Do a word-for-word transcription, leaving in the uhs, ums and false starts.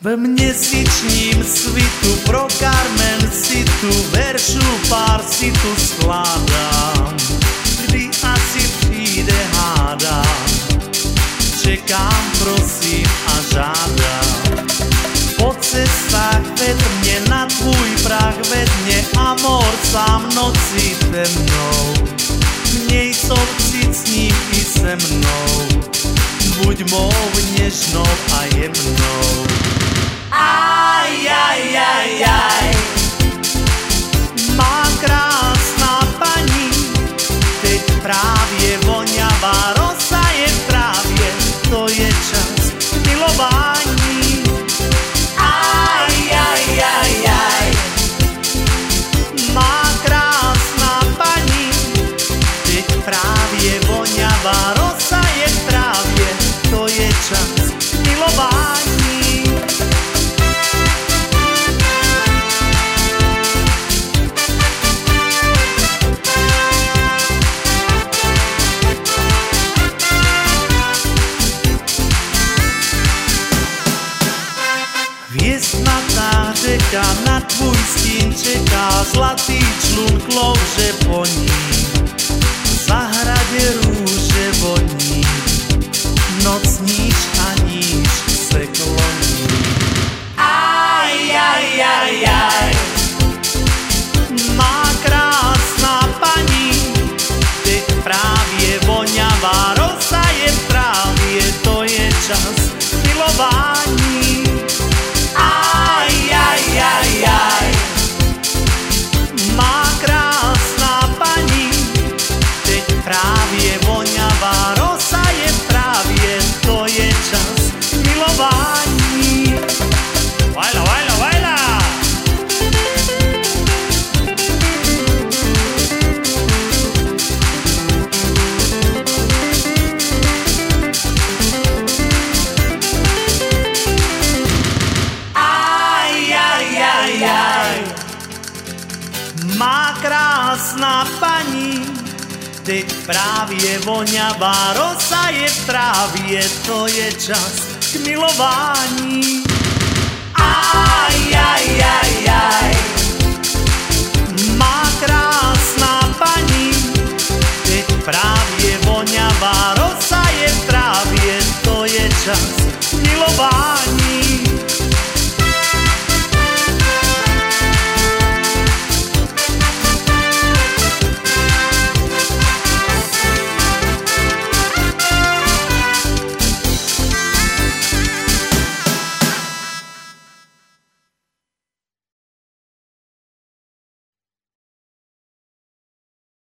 V měsíčním svitu pro Carmen si tu veršu pár si tu skládám. Kdy asi přijde hádám, čekám, prosím a žádám. Po cestách ved mě na tvůj prach, ved mě amor sám noci temnou. Měj soucit s ním i se mnou, buď mou něžnou a jemnou. Aj, aj, aj, aj, má krásná paní, teď právě voňavá rosa je v trávě, to je čas milování. Aj, aj, aj, aj, má krásná paní, teď právě voňavá rosa je v trávě, to je čas milování. Hvězdnatá řeka na tvůj stín čeká, zlatý člun klouže po ní, v zahradě růže voní, noc níž a níž se kloní. Aj, aj, aj, aj, má krásná paní, teď právě voňavá rosa je v trávě, to je čas milování. Aj, aj, aj, aj, má krásná paní, teď právě voňavá rosa je v trávě, to je čas milování. Baila, baila, baila. Má krásná paní, teď právě voňavá rosa je v trávě, to je čas k milování. Aj, aj, aj, aj, má krásná paní, teď právě voňavá rosa je v trávě, to je čas k milování.